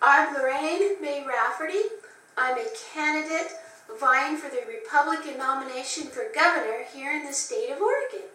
I'm Lorraine May Rafferty. I'm a candidate vying for the Republican nomination for governor here in the state of Oregon.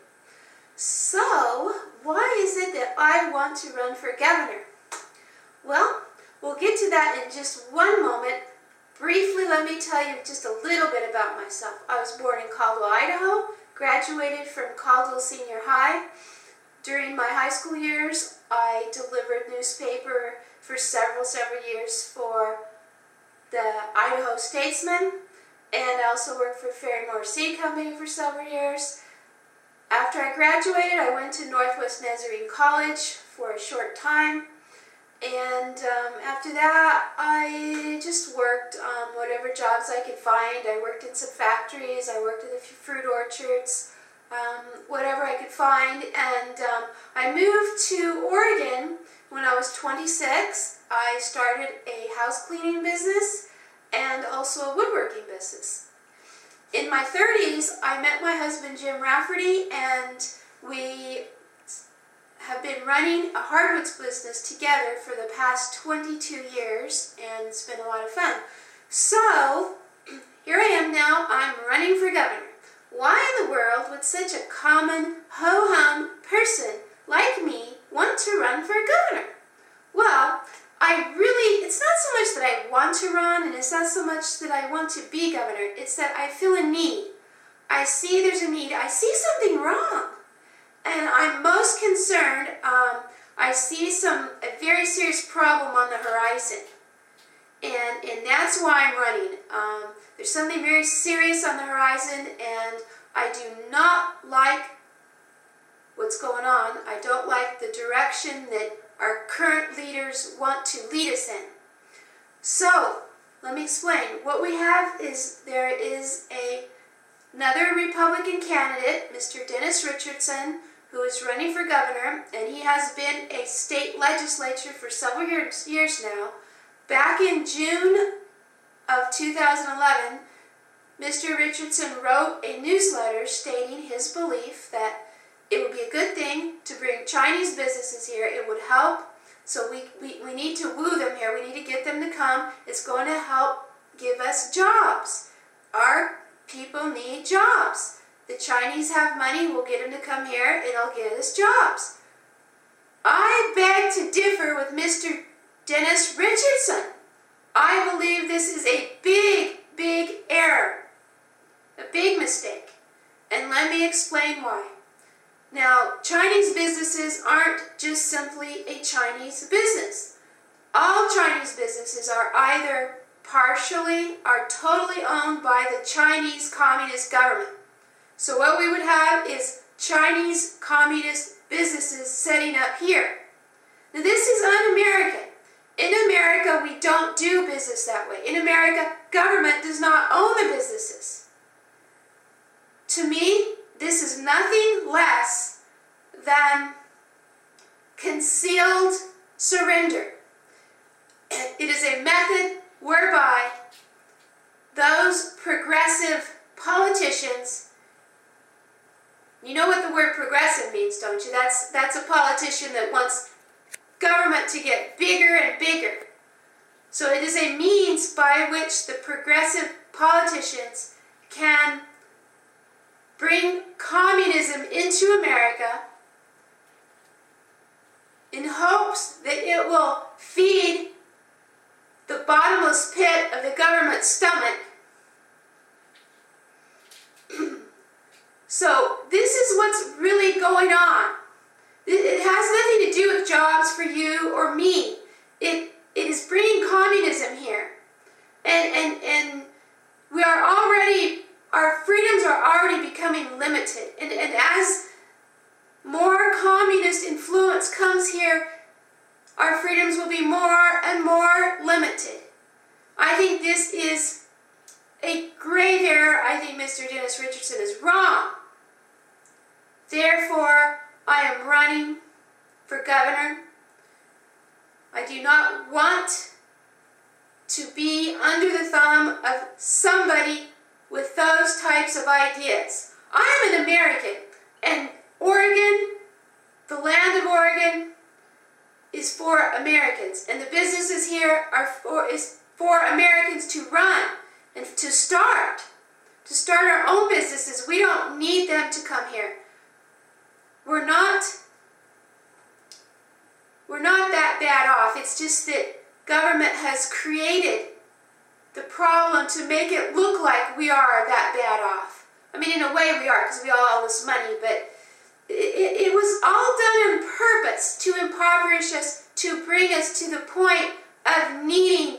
So, why is it that I want to run for governor? Well, we'll get to that in just one moment. Briefly, let me tell you just a little bit about myself. I was born in Caldwell, Idaho, graduated from Caldwell Senior High. During my high school years, I delivered newspaper for several years for the Idaho Statesman, and I also worked for Ferry-Morris Seed Company for several years. After I graduated, I went to Northwest Nazarene College for a short time, and after that, I just worked whatever jobs I could find. I worked in some factories, I worked at a few fruit orchards, whatever I could find, and I moved to Oregon when I was 26. I started a house cleaning business and also a woodworking business. In my 30s, I met my husband Jim Rafferty, and we have been running a hardwoods business together for the past 22 years, and it's been a lot of fun. So, here I am now, I'm running for governor. Why in the world would such a common, ho-hum person like me want to run for governor? Well, it's not so much that I want to run, and it's not so much that I want to be governor, it's that I feel a need. I see there's a need, I see something wrong. And I'm most concerned, I see a very serious problem on the horizon. And that's why I'm running. There's something very serious on the horizon, and I do not like what's going on. I don't like the direction that our current leaders want to lead us in. So, let me explain. What we have is there is another Republican candidate, Mr. Dennis Richardson, who is running for governor, and he has been a state legislature for several years now. Back in June of 2011, Mr. Richardson wrote a newsletter stating his belief that it would be a good thing to bring Chinese businesses here. It would help. So we need to woo them here. We need to get them to come. It's going to help give us jobs. Our people need jobs. The Chinese have money. We'll get them to come here. It'll get us jobs. I beg to differ with Mr. Dennis Richardson. I believe this is a big error. A big mistake. And let me explain why. Now, Chinese businesses aren't just simply a Chinese business. All Chinese businesses are either partially or totally owned by the Chinese Communist government. So what we would have is Chinese Communist businesses setting up here. Now, this is un-American. In America, we don't do business that way. In America, government does not own the businesses. To me, this is nothing less than concealed surrender. It is a method whereby those progressive politicians, you know what the word progressive means, don't you? That's a politician that wants government to get bigger and bigger. So it is a means by which the progressive politicians can bring communism into America in hopes that it will feed the bottomless pit of the government's stomach. So this is what's really going on. It has nothing to do with jobs for you or me. It is bringing communism here. And we are already, our freedoms are already becoming limited. And as more communist influence comes here, our freedoms will be more and more limited. I think this is a grave error. I think Mr. Dennis Richardson is wrong. Therefore, I am running for governor. I do not want to be under the thumb of somebody with those types of ideas. I am an American, and Oregon, the land of Oregon, is for Americans, and the businesses here is for Americans to run and to start our own businesses. We don't need them to come here. We're not that bad off. It's just that government has created the problem to make it look like we are that bad off. I mean, in a way we are, because we all owe this money, but it was all done on purpose to impoverish us, to bring us to the point of needing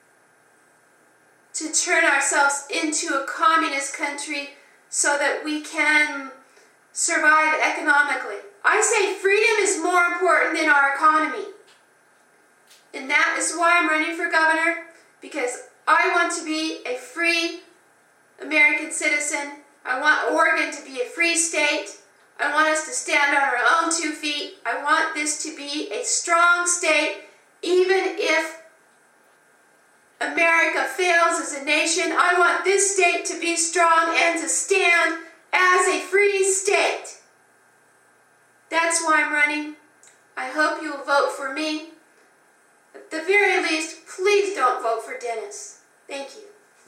to turn ourselves into a communist country so that we can survive economically. I say freedom is more important than our economy. And that is why I'm running for governor, because I want to be a free American citizen. I want Oregon to be a free state. I want us to stand on our own 2 feet. I want this to be a strong state, even if America fails as a nation. I want this state to be strong and to stand as a free state. That's why I'm running. I hope you will vote for me. At the very least, please don't vote for Dennis. Thank you.